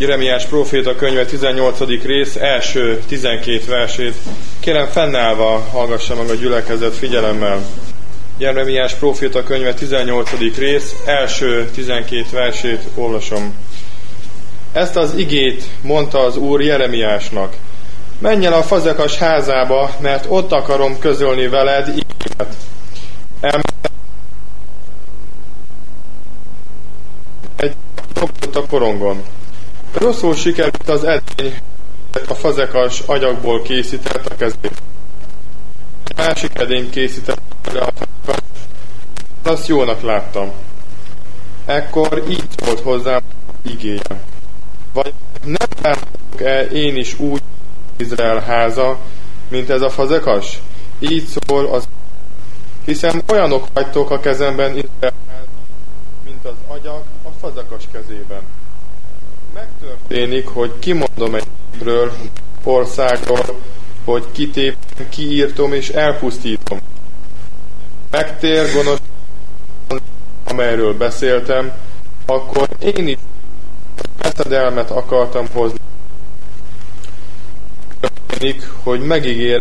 Jeremiás próféta könyve 18. rész első 12 versét. Kérem, fennállva hallgassa meg a gyülekezet figyelemmel. Jeremiás próféta könyve 18. rész első 12 versét olvasom. Ezt az igét mondta az Úr Jeremiásnak. Menj el a fazekas házába, mert ott akarom közölni veled igémet. Egy a korongon. Rosszul sikerült az edény, a fazekas agyagból készített a kezét. Másik edény készített a fazekas, azt jónak láttam. Ekkor így szólt hozzám igéje. Vagy nem látok-e én is úgy Izrael háza, mint ez a fazekas? Így szól az, hiszen olyanok vagytok a kezemben Izrael háza, mint az agyag a fazekas kezében. Megtörténik, hogy kimondom egy népről, országról, hogy kitépem, kiírtom és elpusztítom. Megtér gonosz, amelyről beszéltem, akkor én is veszedelmet akartam hozni. Történik, hogy megígér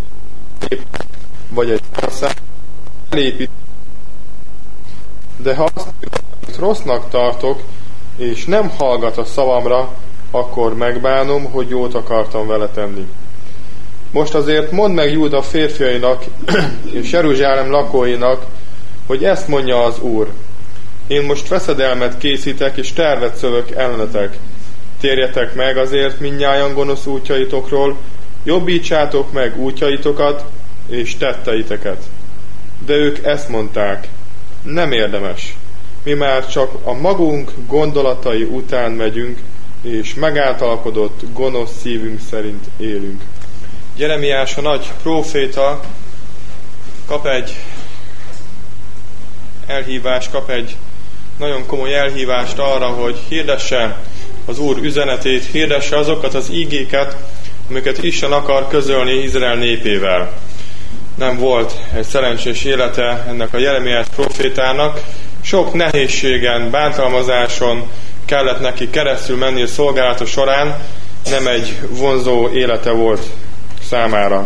vagy egy ország elépít. De ha azt rossznak tartok, és nem hallgat a szavamra, akkor megbánom, hogy jót akartam vele tenni. Most azért mondd meg Júda férfiainak és Jeruzsálem lakóinak, hogy ezt mondja az Úr. Én most veszedelmet készítek, és tervet szövök ellenetek. Térjetek meg azért mindnyájan gonosz útjaitokról, jobbítsátok meg útjaitokat és tetteiteket. De ők ezt mondták, nem érdemes. Mi már csak a magunk gondolatai után megyünk, és megáltalkodott gonosz szívünk szerint élünk. Jeremiás, a nagy próféta kap egy elhívást, kap egy nagyon komoly elhívást arra, hogy hirdesse az Úr üzenetét, hirdesse azokat az ígéket, amiket Isten akar közölni Izrael népével. Nem volt egy szerencsés élete ennek a Jeremiás prófétának, sok nehézségen, bántalmazáson kellett neki keresztül menni a szolgálata során, nem egy vonzó élete volt számára.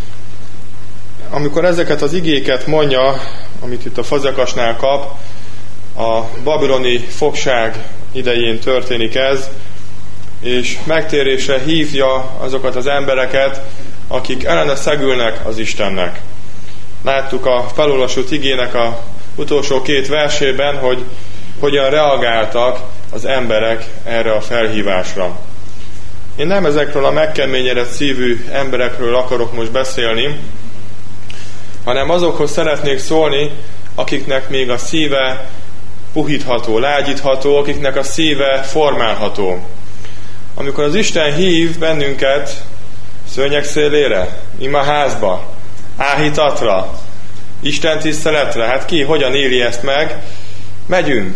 Amikor ezeket az igéket mondja, amit itt a fazekasnál kap, a babiloni fogság idején történik ez, és megtérésre hívja azokat az embereket, akik ellene szegülnek az Istennek. Láttuk a felolvasott igének a utolsó 2 versében, hogy hogyan reagáltak az emberek erre a felhívásra. Én nem ezekről a megkeményedett szívű emberekről akarok most beszélni, hanem azokhoz szeretnék szólni, akiknek még a szíve puhítható, lágyítható, akiknek a szíve formálható. Amikor az Isten hív bennünket szőnyeg szélére, imaházba, áhítatra, Isten tiszteletre, hát ki hogyan éli ezt meg? Megyünk,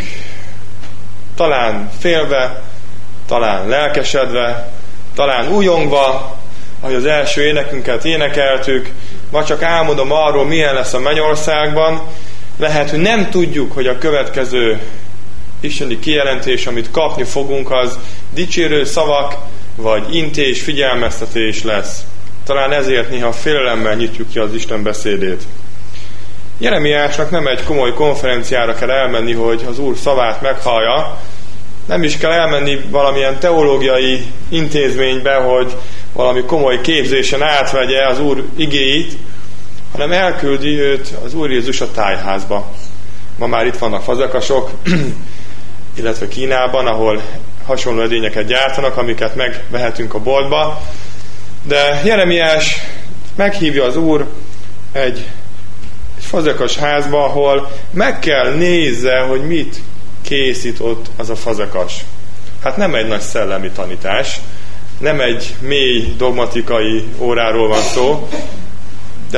talán félve, talán lelkesedve, talán újongva, ahogy az első énekünket énekeltük, vagy csak álmodom arról, milyen lesz a mennyországban. Lehet, hogy nem tudjuk, hogy a következő isteni kijelentés, amit kapni fogunk, az dicsérő szavak, vagy intés, figyelmeztetés lesz. Talán ezért néha félelemmel nyitjuk ki az Isten beszédét. Jeremiásnak nem egy komoly konferenciára kell elmenni, hogy az Úr szavát meghallja, nem is kell elmenni valamilyen teológiai intézménybe, hogy valami komoly képzésen átvegye az Úr igéit, hanem elküldi őt az Úr Jézus a tájházba. Ma már itt vannak fazekasok, illetve Kínában, ahol hasonló edényeket gyártanak, amiket megvehetünk a boltba. De Jeremiás meghívja az Úr egy fazekas házba, ahol meg kell nézze, hogy mit készít ott az a fazekas. Hát nem egy nagy szellemi tanítás, nem egy mély dogmatikai óráról van szó, de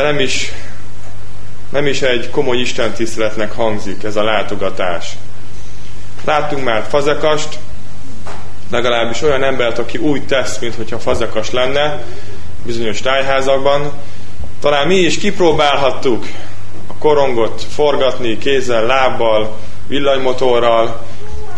nem is egy komoly istentiszteletnek hangzik ez a látogatás. Láttunk már fazekast, legalábbis olyan embert, aki úgy tesz, mintha fazekas lenne bizonyos tájházakban. Talán mi is kipróbálhattuk a korongot forgatni kézzel, lábbal, villanymotorral,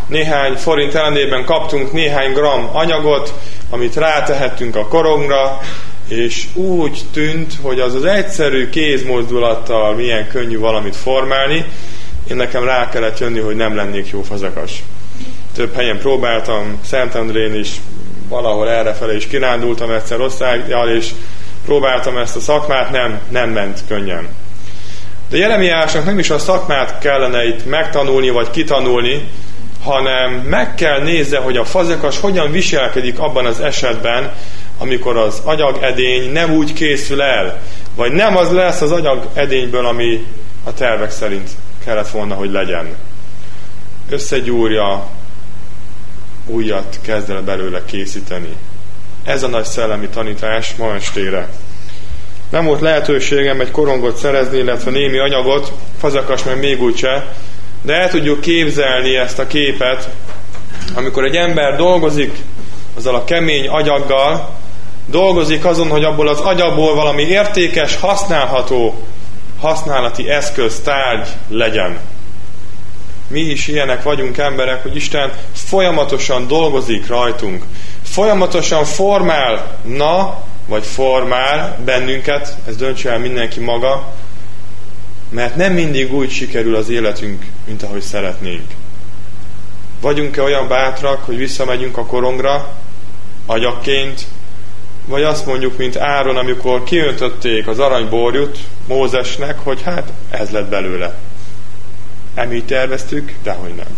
néhány forint ellenében kaptunk néhány gram anyagot, amit rátehettünk a korongra, és úgy tűnt, hogy az egyszerű kézmozdulattal milyen könnyű valamit formálni. Én nekem rá kellett jönni, hogy nem lennék jó fazekas. Több helyen próbáltam, Szentendrén is, valahol errefele is kirándultam egyszer osztályjal, és próbáltam ezt a szakmát, nem ment könnyen. De Jeremiásnak nem is a szakmát kellene itt megtanulni, vagy kitanulni, hanem meg kell nézze, hogy a fazekas hogyan viselkedik abban az esetben, amikor az agyagedény nem úgy készül el, vagy nem az lesz az agyagedényből, ami a tervek szerint kellett volna, hogy legyen. Összegyúrja, újat kezd el belőle készíteni. Ez a nagy szellemi tanítás ma estére. Nem volt lehetőségem egy korongot szerezni, illetve némi anyagot, fazekas meg még úgyse, de el tudjuk képzelni ezt a képet, amikor egy ember dolgozik azzal a kemény agyaggal, dolgozik azon, hogy abból az agyagból valami értékes, használható, használati eszköz, tárgy legyen. Mi is ilyenek vagyunk emberek, hogy Isten folyamatosan dolgozik rajtunk. Folyamatosan formálna, vagy formál bennünket, ez döntse el mindenki maga, mert nem mindig úgy sikerül az életünk, mint ahogy szeretnénk. Vagyunk-e olyan bátrak, hogy visszamegyünk a korongra, agyakként, vagy azt mondjuk, mint Áron, amikor kiöntötték az aranyborjút Mózesnek, hogy hát ez lett belőle. Nem így terveztük, dehogy nem.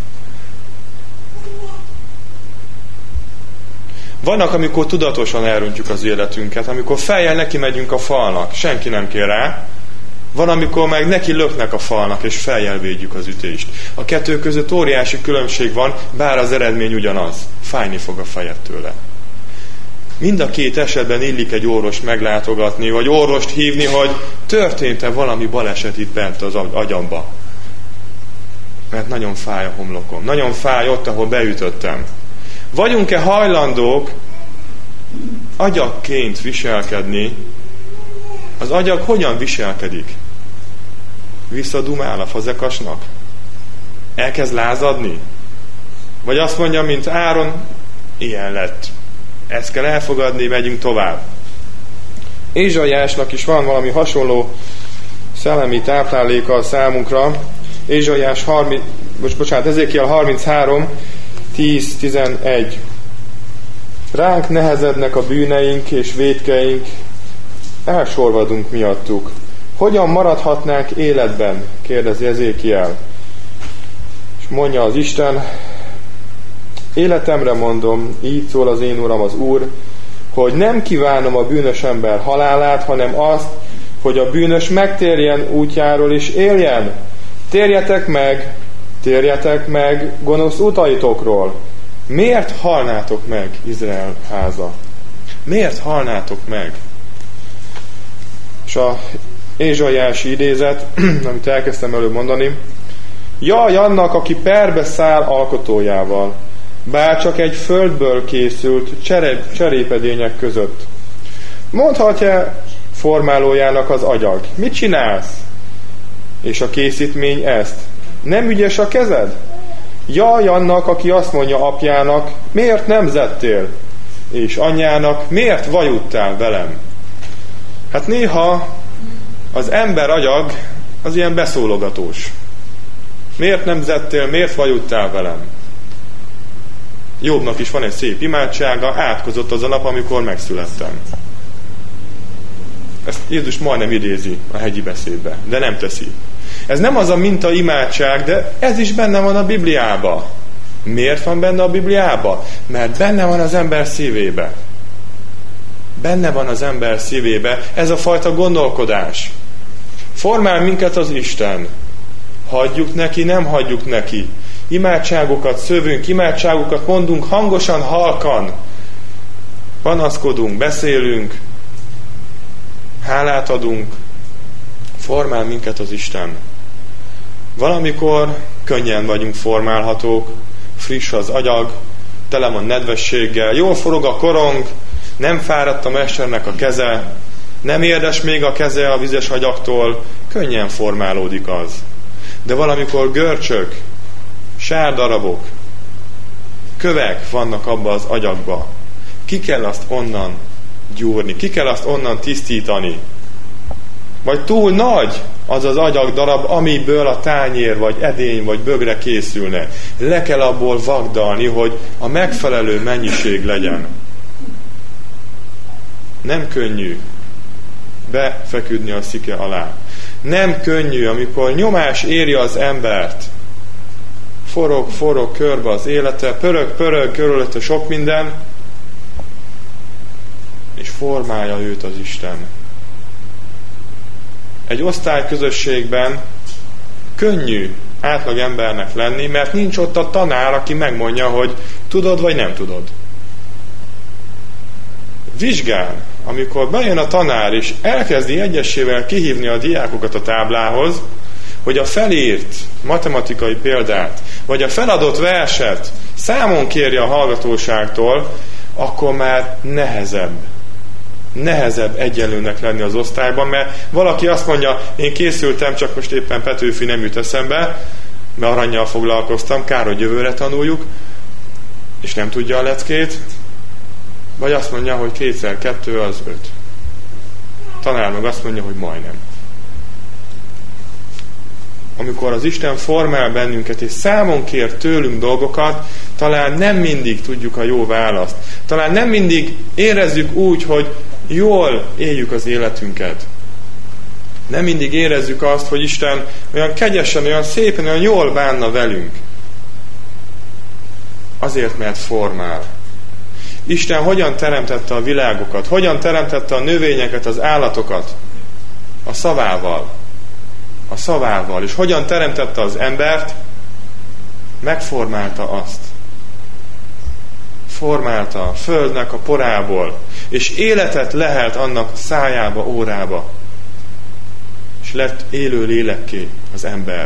Vannak, amikor tudatosan elrontjuk az életünket, amikor fejjel neki megyünk a falnak, senki nem kér rá. Van, amikor meg neki löknek a falnak, és fejjel védjük az ütést. A kettő között óriási különbség van, bár az eredmény ugyanaz. Fájni fog a fejed tőle. Mind a két esetben illik egy orvost meglátogatni, vagy orvost hívni, hogy történt-e valami baleset itt bent az agyamba. Mert nagyon fáj a homlokom. Nagyon fáj ott, ahol beütöttem. Vagyunk-e hajlandók agyagként viselkedni? Az agyag hogyan viselkedik? Visszadumál a fazekasnak? Elkezd lázadni? Vagy azt mondja, mint Áron, ilyen lett. Ezt kell elfogadni, megyünk tovább. Ézsaiásnak is van valami hasonló szellemi tápláléka a számunkra. Ezékiel 33, 10-11. Ránk nehezednek a bűneink és vétkeink, elsorvadunk miattuk. Hogyan maradhatnánk életben? Kérdezi Ezékiel. És mondja az Isten, életemre mondom, így szól az én Uram az Úr, hogy nem kívánom a bűnös ember halálát, hanem azt, hogy a bűnös megtérjen útjáról és éljen. Térjetek meg gonosz utaitokról. Miért halnátok meg, Izrael háza? Miért halnátok meg? És a ézsaiási idézet, amit elkezdtem előbb mondani, jaj annak, aki perbe száll alkotójával, bár csak egy földből készült cserépedények között. Mondhatja formálójának az agyag, mit csinálsz? És a készítmény ezt. Nem ügyes a kezed? Jaj annak, aki azt mondja apjának, miért nem zettél? És anyjának, miért vajudtál velem? Hát néha az ember agyag az ilyen beszólogatós. Miért nem zettél, miért vajudtál velem? Jobbnak is van egy szép imádsága, átkozott az a nap, amikor megszülettem. Ezt Jézus majdnem idézi a hegyi beszédbe, de nem teszi. Ez nem az a minta imádság, de ez is benne van a Bibliában. Miért van benne a Bibliában? Mert benne van az ember szívébe. Benne van az ember szívébe ez a fajta gondolkodás. Formál minket az Isten. Hagyjuk neki, nem hagyjuk neki. Imádságokat szövünk, imádságokat mondunk hangosan, halkan. Panaszkodunk, beszélünk, hálát adunk. Formál minket az Isten. Valamikor könnyen vagyunk formálhatók, friss az agyag, tele van nedvességgel, jól forog a korong, nem fáradt a mesternek a keze, nem érdes még a keze a vizes agyagtól, könnyen formálódik az. De valamikor görcsök, sárdarabok, kövek vannak abba az agyagba. Ki kell azt onnan gyúrni, ki kell azt onnan tisztítani. Vagy túl nagy az az agyagdarab, amiből a tányér, vagy edény, vagy bögre készülne. Le kell abból vagdalni, hogy a megfelelő mennyiség legyen. Nem könnyű befeküdni a szike alá. Nem könnyű, amikor nyomás éri az embert. Forog körbe az élete, pörög körülötte sok minden, és formálja őt az Isten. Egy osztályközösségben könnyű átlag embernek lenni, mert nincs ott a tanár, aki megmondja, hogy tudod vagy nem tudod. Vizsgán, amikor bejön a tanár, és elkezdi egyesével kihívni a diákokat a táblához, hogy a felírt matematikai példát, vagy a feladott verset számon kérje a hallgatóságtól, akkor már nehezebb egyenlőnek lenni az osztályban, mert valaki azt mondja, én készültem, csak most éppen Petőfi nem jut eszembe, mert arannyal foglalkoztam, kár, hogy jövőre tanuljuk, és nem tudja a leckét, vagy azt mondja, hogy 2x2 az 5. Tanár meg azt mondja, hogy majdnem. Amikor az Isten formál bennünket, és számon kér tőlünk dolgokat, talán nem mindig tudjuk a jó választ. Talán nem mindig érezzük úgy, hogy jól éljük az életünket. Nem mindig érezzük azt, hogy Isten olyan kegyesen, olyan szépen, olyan jól bánna velünk. Azért, mert formál. Isten hogyan teremtette a világokat, hogyan teremtette a növényeket, az állatokat? A szavával. És hogyan teremtette az embert? Megformálta azt. Formálta a földnek a porából, és életet lehelt annak szájába, órába, és lett élő lélekké az ember.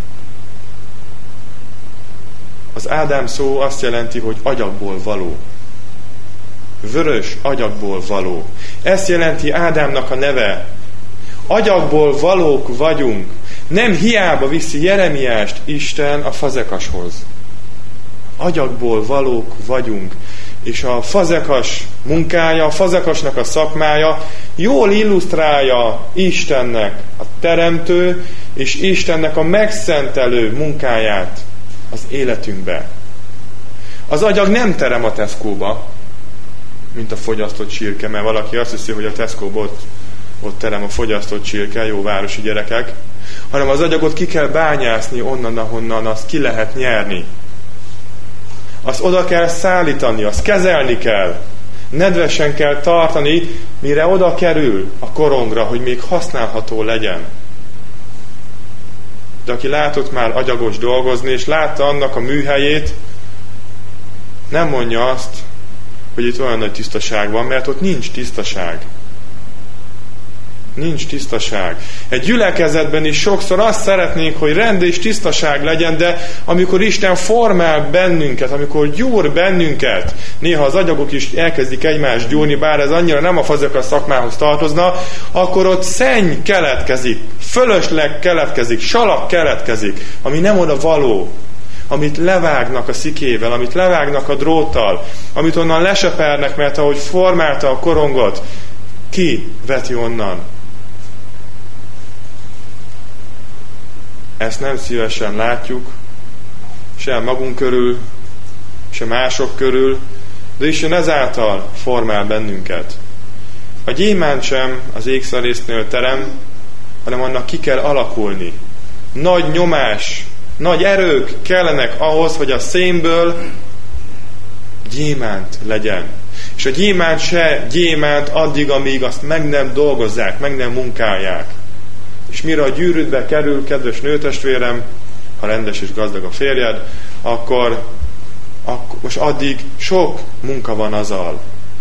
Az Ádám szó azt jelenti, hogy agyagból való. Vörös agyagból való. Ezt jelenti Ádámnak a neve. Agyagból valók vagyunk. Nem hiába viszi Jeremiást Isten a fazekashoz. Agyagból valók vagyunk. És a fazekas munkája, a fazekasnak a szakmája jól illusztrálja Istennek a teremtő és Istennek a megszentelő munkáját az életünkbe. Az agyag nem terem a Tesco-ba, mint a fogyasztott csirke, mert valaki azt hiszi, hogy a Tesco-ba ott terem a fogyasztott csirke, jó városi gyerekek, hanem az agyagot ki kell bányászni onnan, ahonnan azt ki lehet nyerni. Azt oda kell szállítani, azt kezelni kell, nedvesen kell tartani, mire oda kerül a korongra, hogy még használható legyen. De aki látott már agyagos dolgozni, és látta annak a műhelyét, nem mondja azt, hogy itt olyan nagy tisztaság van, mert ott nincs tisztaság. Nincs tisztaság. Egy gyülekezetben is sokszor azt szeretnénk, hogy rend és tisztaság legyen, de amikor Isten formál bennünket, amikor gyúr bennünket, néha az agyagok is elkezdik egymást gyúrni, bár ez annyira nem a fazekas szakmához tartozna, akkor ott szenny keletkezik, fölösleg keletkezik, salak keletkezik, ami nem oda való, amit levágnak a szikével, amit levágnak a dróttal, amit onnan lesepernek, mert ahogy formálta a korongot, ki veti onnan? Ezt nem szívesen látjuk, sem magunk körül, sem mások körül, de Isten ezáltal formál bennünket. A gyémánt sem az ékszerésznél terem, hanem annak ki kell alakulni. Nagy nyomás, nagy erők kellenek ahhoz, hogy a szénből gyémánt legyen. És a gyémánt se gyémánt addig, amíg azt meg nem dolgozzák, meg nem munkálják. És mire a gyűrűdbe kerül, kedves nőtestvérem, ha rendes és gazdag a férjed, akkor most addig sok munka van azzal.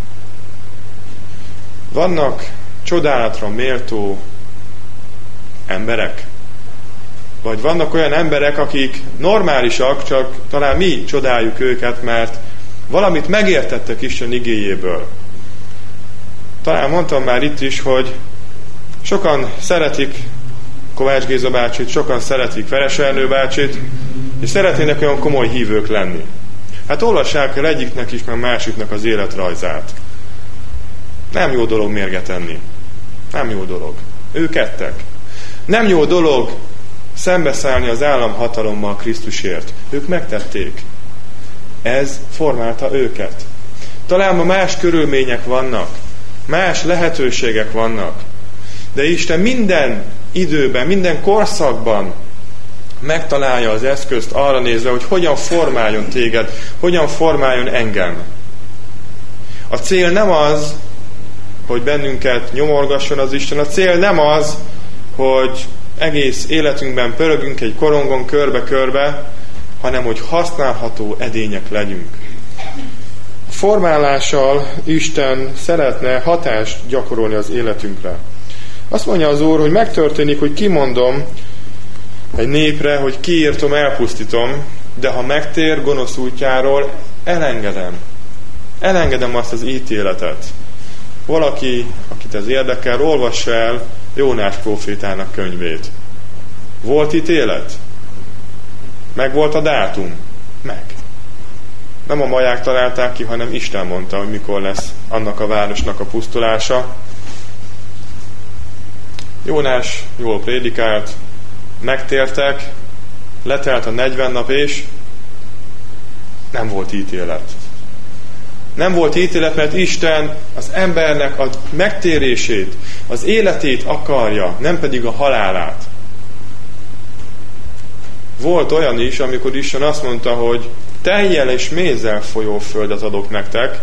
Vannak csodálatra méltó emberek, vagy vannak olyan emberek, akik normálisak, csak talán mi csodáljuk őket, mert valamit megértettek Isten igéjéből. Talán mondtam már itt is, hogy sokan szeretik Kovács Géza bácsit, sokan szeretik Veres Ernő bácsit, és szeretnének olyan komoly hívők lenni. Hát olvassák el egyiknek is, meg másiknak az életrajzát. Nem jó dolog mérget enni. Nem jó dolog. Ők ettek. Nem jó dolog szembeszállni az államhatalommal Krisztusért. Ők megtették. Ez formálta őket. Talán ma más körülmények vannak, más lehetőségek vannak, de Isten minden időben, minden korszakban megtalálja az eszközt arra nézve, hogy hogyan formáljon téged, hogyan formáljon engem. A cél nem az, hogy bennünket nyomorgasson az Isten, a cél nem az, hogy egész életünkben pörögünk egy korongon körbe-körbe, hanem hogy használható edények legyünk. A formálással Isten szeretne hatást gyakorolni az életünkre. Azt mondja az Úr, hogy megtörténik, hogy kimondom egy népre, hogy kiírtom, elpusztítom, de ha megtér gonosz útjáról, elengedem. Elengedem azt az ítéletet. Valaki, akit ez érdekel, olvassa el Jónás prófétának könyvét. Volt ítélet? Meg volt a dátum? Meg. Nem a maják találták ki, hanem Isten mondta, hogy mikor lesz annak a városnak a pusztulása. Jónás jól prédikált, megtértek, letelt a 40 nap, és nem volt ítélet. Nem volt ítélet, mert Isten az embernek a megtérését, az életét akarja, nem pedig a halálát. Volt olyan is, amikor Isten azt mondta, hogy tejjel és mézzel folyó földet adok nektek,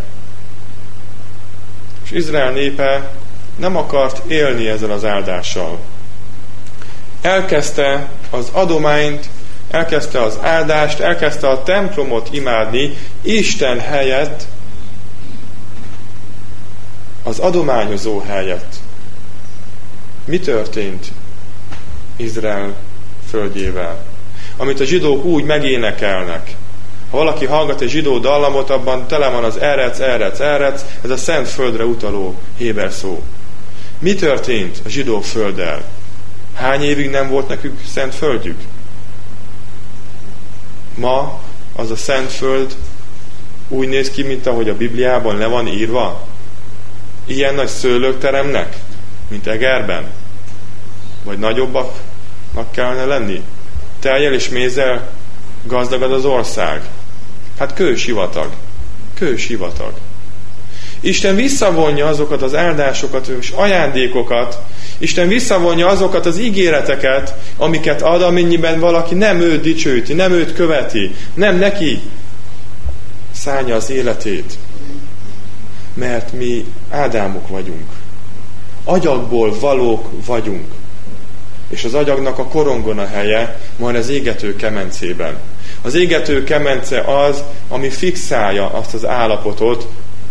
és Izrael népe nem akart élni ezzel az áldással. Elkezdte az adományt, elkezdte az áldást, elkezdte a templomot imádni Isten helyett, az adományozó helyett. Mi történt Izrael földjével? Amit a zsidók úgy megénekelnek. Ha valaki hallgat egy zsidó dallamot, abban tele van az erec, erec, erec, ez a szent földre utaló héber szó. Mi történt a zsidók földdel? Hány évig nem volt nekük szent földjük? Ma az a szent föld úgy néz ki, mint ahogy a Bibliában le van írva? Ilyen nagy szőlők teremnek, mint Egerben? Vagy nagyobbaknak kellene lenni? Tejjel és mézzel gazdagad az ország. Hát kősivatag. Kősivatag. Isten visszavonja azokat az áldásokat és ajándékokat, Isten visszavonja azokat az ígéreteket, amiket ad, amennyiben valaki nem őt dicsőíti, nem őt követi, nem neki szánja az életét. Mert mi Ádámok vagyunk. Agyagból valók vagyunk. És az agyagnak a korongon a helye, majd az égető kemencében. Az égető kemence az, ami fixálja azt az állapotot,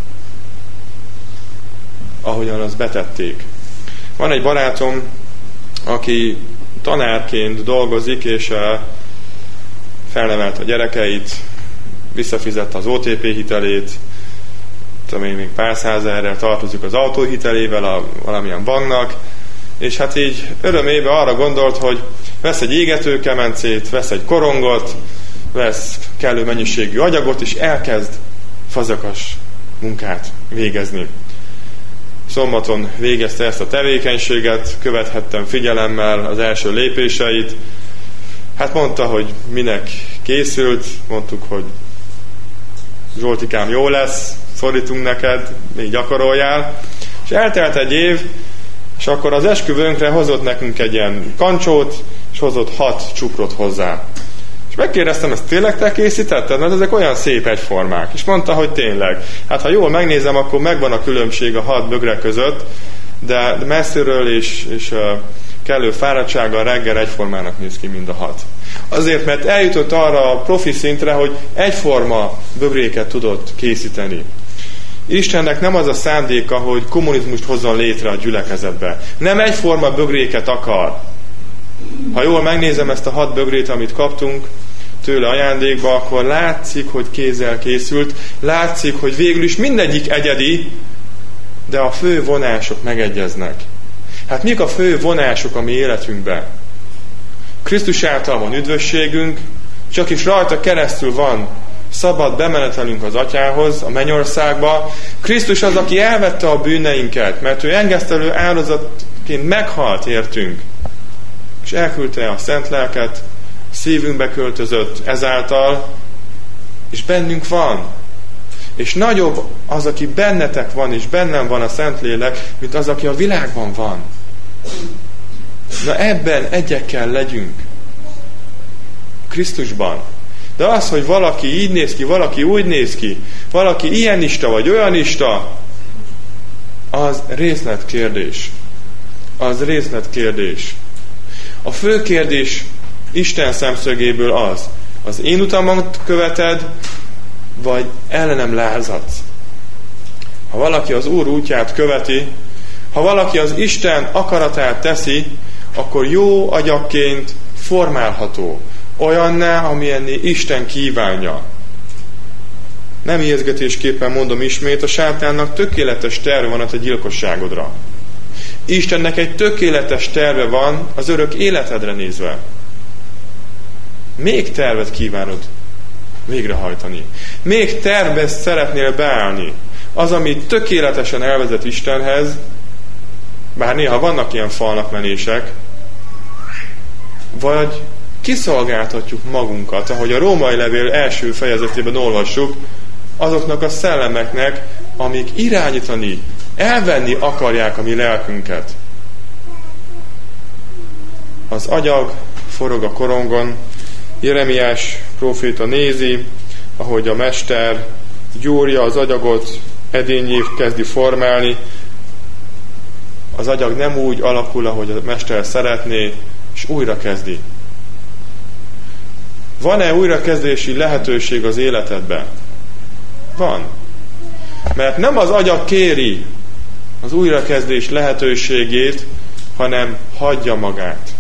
ahogyan azt betették. Van egy barátom, aki tanárként dolgozik, és felnevelte a gyerekeit, visszafizette az OTP hitelét, még pár százezerrel tartozik az autóhitelével valamilyen banknak, és hát így örömébe arra gondolt, hogy vesz egy égetőkemencét, vesz egy korongot, vesz kellő mennyiségű agyagot, és elkezd fazekas munkát végezni. Szombaton végezte ezt a tevékenységet, követhettem figyelemmel az első lépéseit. Hát mondta, hogy minek készült, mondtuk, hogy Zsoltikám, jó lesz, szorítunk neked, még gyakoroljál. És eltelt egy év, és akkor az esküvőnkre hozott nekünk egy ilyen kancsót, és hozott 6 cukrot hozzá. És megkérdeztem, ezt tényleg te készítetted? Mert ezek olyan szép egyformák. És mondta, hogy tényleg. Hát ha jól megnézem, akkor megvan a különbség a 6 bögre között, de messziről és kellő fáradtsággal reggel egyformának néz ki mind a 6. Azért, mert eljutott arra a profi szintre, hogy egyforma bögréket tudott készíteni. Istennek nem az a szándéka, hogy kommunizmust hozzon létre a gyülekezetbe. Nem egyforma bögréket akar. Ha jól megnézem ezt a 6 bögrét, amit kaptunk tőle ajándékba, akkor látszik, hogy kézzel készült, látszik, hogy végül is mindegyik egyedi, de a fő vonások megegyeznek. Hát mik a fő vonások a mi életünkben? Krisztus által van üdvösségünk, csak is rajta keresztül van szabad bemenetelünk az Atyához, a mennyországba. Krisztus az, aki elvette a bűneinket, mert ő engesztelő áldozatként meghalt értünk, és elküldte a Szent Lelket, szívünkbe költözött ezáltal, és bennünk van. És nagyobb az, aki bennetek van, és bennem van a Szentlélek, mint az, aki a világban van. Na ebben egyekkel legyünk. Krisztusban. De az, hogy valaki így néz ki, valaki úgy néz ki, valaki ilyenista vagy olyanista, az részletkérdés. Az részletkérdés. A fő kérdés Isten szemszögéből az én utamat követed, vagy ellenem lázadsz. Ha valaki az Úr útját követi, ha valaki az Isten akaratát teszi, akkor jó agyakként formálható, olyanná, amilyenné Isten kívánja. Nem ijesztgetésképpen mondom ismét, a sátánnak tökéletes terve van a te gyilkosságodra. Istennek egy tökéletes terve van az örök életedre nézve. Még tervet kívánod végrehajtani. Még tervbe szeretnél beállni. Az, ami tökéletesen elvezet Istenhez, bár néha vannak ilyen falnak menések, vagy kiszolgáltatjuk magunkat, ahogy a Római levél első fejezetében olvassuk, azoknak a szellemeknek, amik irányítani, elvenni akarják a mi lelkünket. Az agyag forog a korongon, Jeremiás próféta nézi, ahogy a mester gyúrja az agyagot, edényé kezdi formálni. Az agyag nem úgy alakul, ahogy a mester szeretné, és újra kezdi. Van-e újrakezdési lehetőség az életedben? Van. Mert nem az agyag kéri az újrakezdés lehetőségét, hanem hagyja magát.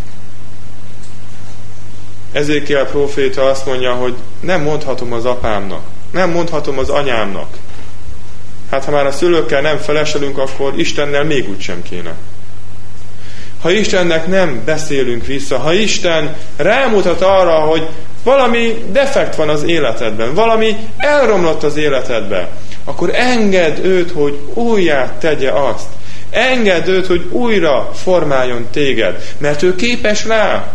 Ezékiel próféta azt mondja, hogy nem mondhatom az apámnak, nem mondhatom az anyámnak. Hát ha már a szülőkkel nem feleselünk, akkor Istennel még úgy sem kéne. Ha Istennek nem beszélünk vissza, ha Isten rámutat arra, hogy valami defekt van az életedben, valami elromlott az életedben, akkor engedd őt, hogy újjá tegye azt. Engedd őt, hogy újra formáljon téged, mert ő képes rá.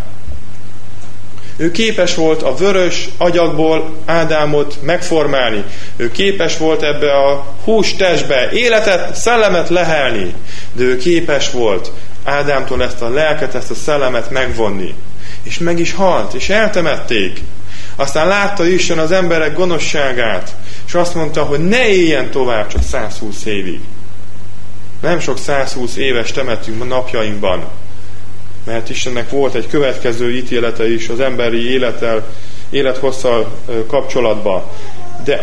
Ő képes volt a vörös agyagból Ádámot megformálni. Ő képes volt ebbe a hús testbe életet, szellemet lehelni. De ő képes volt Ádámtól ezt a lelket, ezt a szellemet megvonni. És meg is halt, és eltemették. Aztán látta Isten az emberek gonoszságát, és azt mondta, hogy ne éljen tovább csak 120 évig. Nem sok 120 éves temetünk a napjainkban, mert Istennek volt egy következő ítélete is az emberi élethosszal kapcsolatban. De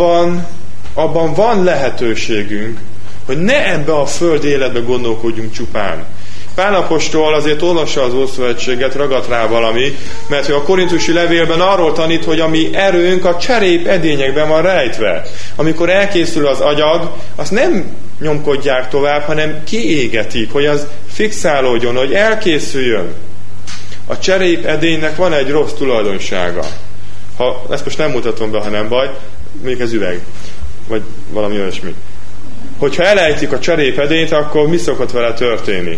abban van lehetőségünk, hogy ne ebbe a föld életbe gondolkodjunk csupán. Pál apostol azért olvassa az Ószövetséget, ragadt rá valami, mert ő a korintusi levélben arról tanít, hogy a mi erőnk a cserép edényekben van rejtve. Amikor elkészül az agyag, azt nem nyomkodják tovább, hanem kiégetik, hogy az fixálódjon, hogy elkészüljön. A cserép edénynek van egy rossz tulajdonsága. Ezt most nem mutatom be, ha nem baj, még ez üveg, vagy valami olyasmi. Hogyha elejtik a cserép edényt, akkor mi szokott vele történni?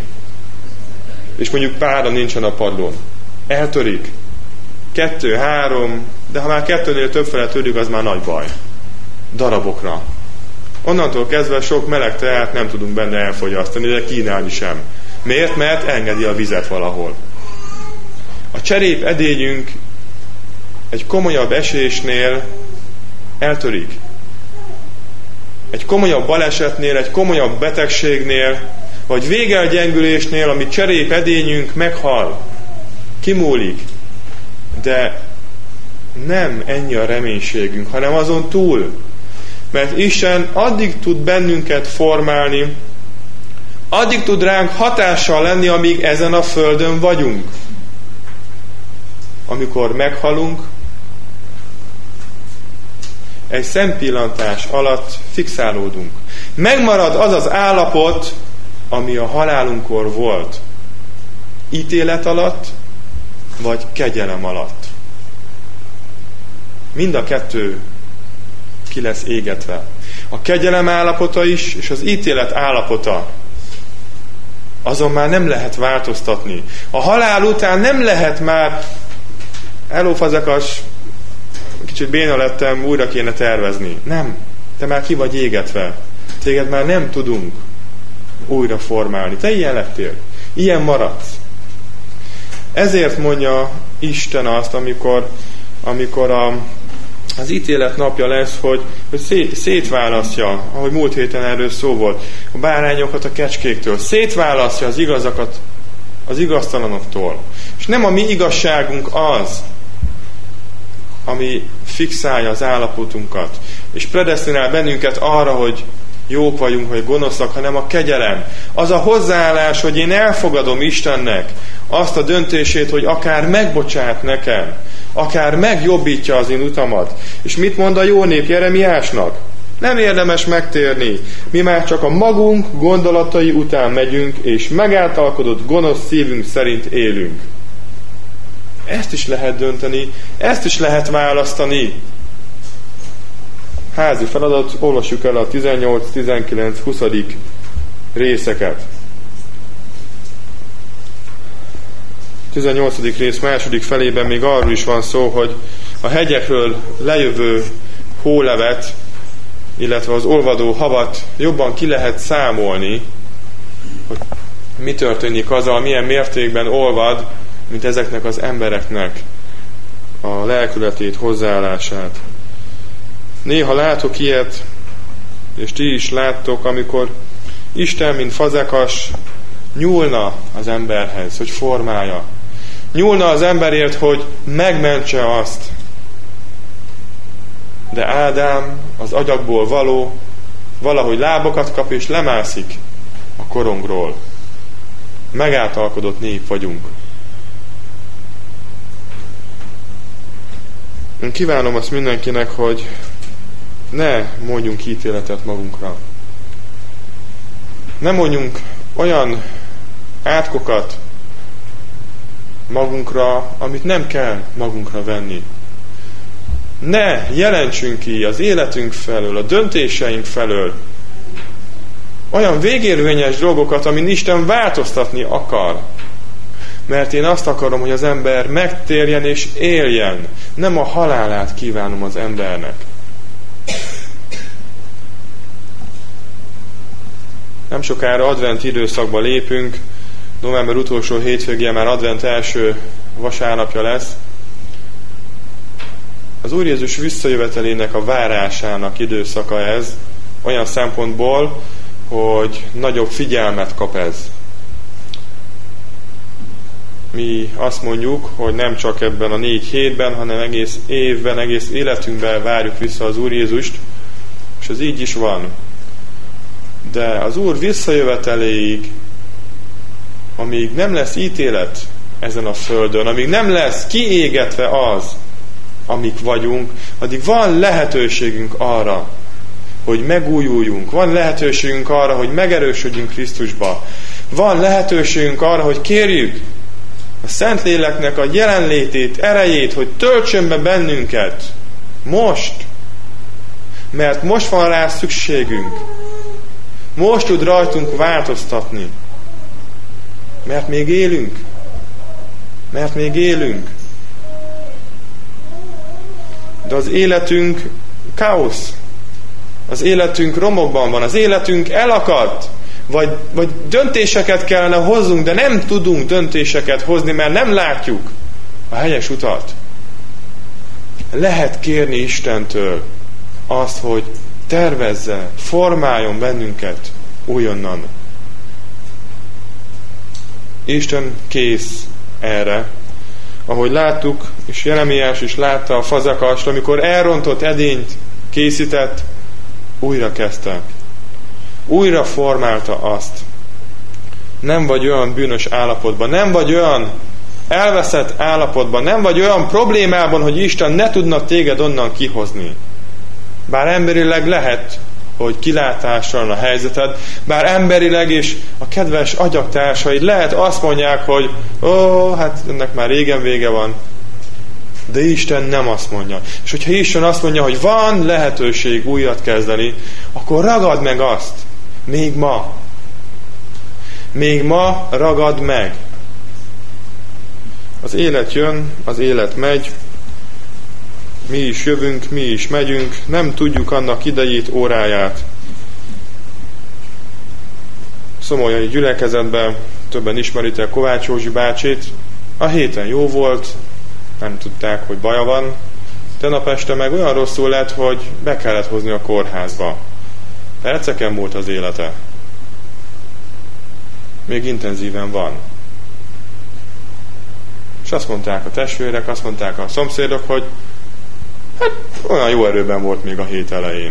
És mondjuk párra nincsen a padlón. Eltörik. 2, 3, de ha már 2-nél többfele törik, az már nagy baj. Darabokra. Onnantól kezdve sok meleg teát nem tudunk benne elfogyasztani, de kínálni sem. Miért? Mert engedi a vizet valahol. A cserép edényünk egy komolyabb esésnél eltörik. Egy komolyabb balesetnél, egy komolyabb betegségnél, vagy végelgyengülésnél, ami cserép edényünk meghal, kimúlik. De nem ennyi a reménységünk, hanem azon túl. Mert Isten addig tud bennünket formálni, addig tud ránk hatással lenni, amíg ezen a földön vagyunk. Amikor meghalunk, egy szempillantás alatt fixálódunk. Megmarad az az állapot, ami a halálunkkor volt. Ítélet alatt, vagy kegyelem alatt. Mind a kettő ki lesz égetve. A kegyelem állapota is, és az ítélet állapota. Azon már nem lehet változtatni. A halál után nem lehet már fazekas, kicsit béna lettem, újra kéne tervezni. Nem. Te már ki vagy égetve. Téged már nem tudunk újra formálni. Te ilyen lettél. Ilyen maradsz. Ezért mondja Isten azt, amikor az ítélet napja lesz, hogy szétválasztja, ahogy múlt héten erről szó volt, a bárányokat a kecskéktől. Szétválasztja az igazakat az igaztalanoktól. És nem a mi igazságunk az, ami fixálja az állapotunkat, és predesztinál bennünket arra, hogy jók vagyunk, vagy gonoszak, hanem a kegyelem. Az a hozzáállás, hogy én elfogadom Istennek azt a döntését, hogy akár megbocsát nekem, akár megjobbítja az én utamat. És mit mond a jó nép Jeremiásnak? Nem érdemes megtérni. Mi már csak a magunk gondolatai után megyünk, és megáltalkodott gonosz szívünk szerint élünk. Ezt is lehet dönteni, ezt is lehet választani. Házi feladat, olvassuk el a 18, 19, 20. részeket. 18. rész második felében még arról is van szó, hogy a hegyekről lejövő hólevet, illetve az olvadó havat jobban ki lehet számolni, hogy mi történik azzal, milyen mértékben olvad, mint ezeknek az embereknek a lelkületét, hozzáállását. Néha látok ilyet, és ti is láttok, amikor Isten, mint fazekas, nyúlna az emberhez, hogy formálja. Nyúlna az emberért, hogy megmentse azt. De Ádám az agyagból való, valahogy lábokat kap és lemászik a korongról. Megáltalkodott nép vagyunk. Én kívánom azt mindenkinek, hogy ne mondjunk ítéletet magunkra. Ne mondjunk olyan átkokat magunkra, amit nem kell magunkra venni. Ne jelentsünk ki az életünk felől, a döntéseink felől olyan végérvényes dolgokat, amin Isten változtatni akar. Mert én azt akarom, hogy az ember megtérjen és éljen. Nem a halálát kívánom az embernek. Nem sokára advent időszakba lépünk. November utolsó hétvégén már advent első vasárnapja lesz. Az Úr Jézus visszajövetelének a várásának időszaka ez, olyan szempontból, hogy nagyobb figyelmet kap ez. Mi azt mondjuk, hogy nem csak ebben a 4 hétben, hanem egész évben, egész életünkben várjuk vissza az Úr Jézust, és ez így is van. De az Úr visszajöveteléig, amíg nem lesz ítélet ezen a földön, amíg nem lesz kiégetve az, amik vagyunk, addig van lehetőségünk arra, hogy megújuljunk, van lehetőségünk arra, hogy megerősödjünk Krisztusba, van lehetőségünk arra, hogy kérjük a Szentléleknek a jelenlétét, erejét, hogy töltsön be bennünket most, mert most van rá szükségünk, most tud rajtunk változtatni, mert még élünk, de az életünk káosz, az életünk romokban van, az életünk elakadt, vagy döntéseket kellene hozzunk, de nem tudunk döntéseket hozni, mert nem látjuk a helyes utat. Lehet kérni Istentől azt, hogy tervezze, formáljon bennünket újonnan. Isten kész erre. Ahogy láttuk, és Jeremiás is látta a fazekast, amikor elrontott edényt készített, újra kezdte. Újra formálta azt. Nem vagy olyan bűnös állapotban, nem vagy olyan elveszett állapotban, nem vagy olyan problémában, hogy Isten ne tudna téged onnan kihozni. Bár emberileg lehet, hogy kilátástalan a helyzeted, bár emberileg is a kedves agyagtársaid lehet azt mondják, hogy hát ennek már régen vége van. De Isten nem azt mondja. És hogyha Isten azt mondja, hogy van lehetőség újat kezdeni, akkor ragad meg azt. Még ma. Még ma ragad meg. Az élet jön, az élet megy, mi is jövünk, mi is megyünk, nem tudjuk annak idejét, óráját. Szomolyai gyülekezetben többen ismeritek Kovács Józsi bácsit. A héten jó volt, nem tudták, hogy baja van. Tegnap este meg olyan rosszul lett, hogy be kellett hozni a kórházba. Perceken múlt az élete. Még intenzíven van. És azt mondták a testvérek, azt mondták a szomszédok, hogy hát olyan jó erőben volt még a hét elején.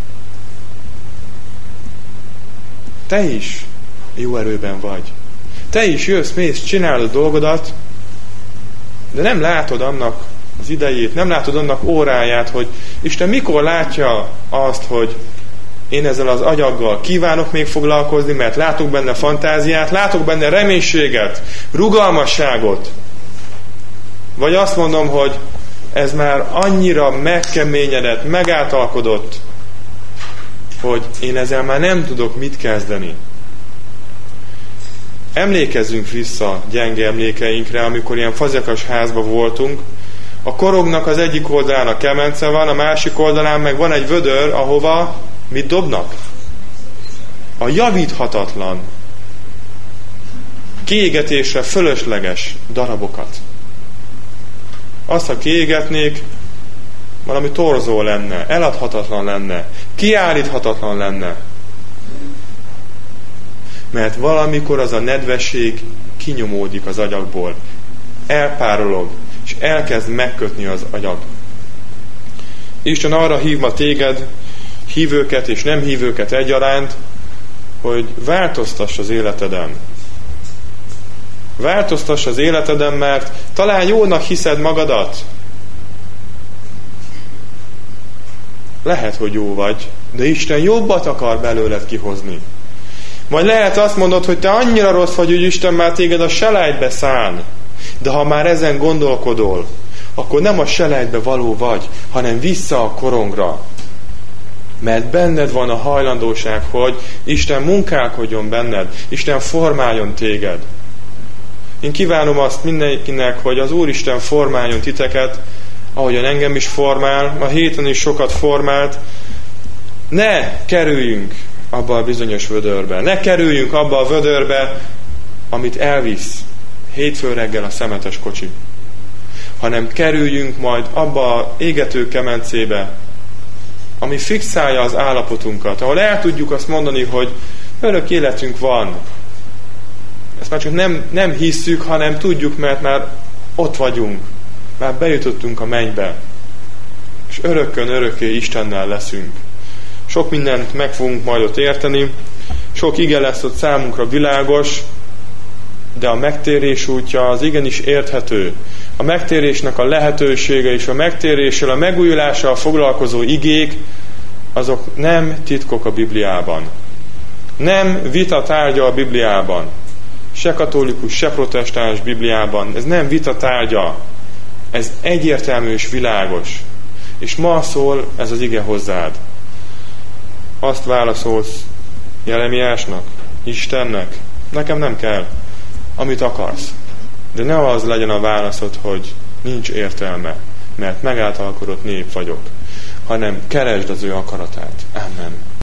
Te is jó erőben vagy. Te is jössz, mész, csinálod a dolgodat, de nem látod annak az idejét, nem látod annak óráját, hogy Isten mikor látja azt, hogy én ezzel az agyaggal kívánok még foglalkozni, mert látok benne fantáziát, látok benne reménységet, rugalmasságot. Vagy azt mondom, hogy ez már annyira megkeményedett, megáltalkodott, hogy én ezzel már nem tudok mit kezdeni. Emlékezzünk vissza gyenge emlékeinkre, amikor ilyen fazekas házban voltunk. A korognak az egyik oldalán a kemence van, a másik oldalán meg van egy vödör, ahova mit dobnak? A javíthatatlan, kiégetésre fölösleges darabokat. Azt, ha kiégetnék, valami torzó lenne, eladhatatlan lenne, kiállíthatatlan lenne. Mert valamikor az a nedvesség kinyomódik az agyagból, elpárolog, és elkezd megkötni az agyag. Isten arra hív ma téged, hívőket és nem hívőket egyaránt, hogy változtass az életeden. Változtass az életeden, mert talán jónak hiszed magadat. Lehet, hogy jó vagy, de Isten jobbat akar belőled kihozni. Majd lehet azt mondod, hogy te annyira rossz vagy, hogy Isten már téged a selejtbe szán. De ha már ezen gondolkodol, akkor nem a selejtbe való vagy, hanem vissza a korongra. Mert benned van a hajlandóság, hogy Isten munkálkodjon benned, Isten formáljon téged. Én kívánom azt mindenkinek, hogy az Úristen formáljon titeket, ahogyan engem is formál, a héten is sokat formált. Ne kerüljünk abba a bizonyos vödörbe. Ne kerüljünk abba a vödörbe, amit elvisz hétfő reggel a szemetes kocsi. Hanem kerüljünk majd abba a égető kemencébe, ami fixálja az állapotunkat, ahol el tudjuk azt mondani, hogy örök életünk van. Ezt már csak nem hisszük, hanem tudjuk, mert már ott vagyunk. Már bejutottunk a mennybe. És örökkön örökké Istennel leszünk. Sok mindent meg fogunk majd ott érteni, sok ige lesz ott számunkra világos, de a megtérés útja az igenis érthető. A megtérésnek a lehetősége és a megtéréssel, a megújulással foglalkozó igék, azok nem titkok a Bibliában. Nem vita tárgya a Bibliában. Se katolikus, se protestáns Bibliában. Ez nem vita tárgya. Ez egyértelmű és világos. És ma szól ez az ige hozzád. Azt válaszolsz Jeremiásnak, Istennek, nekem nem kell, amit akarsz. De ne az legyen a válaszod, hogy nincs értelme, mert megáltalkodott nép vagyok, hanem keresd az ő akaratát. Amen.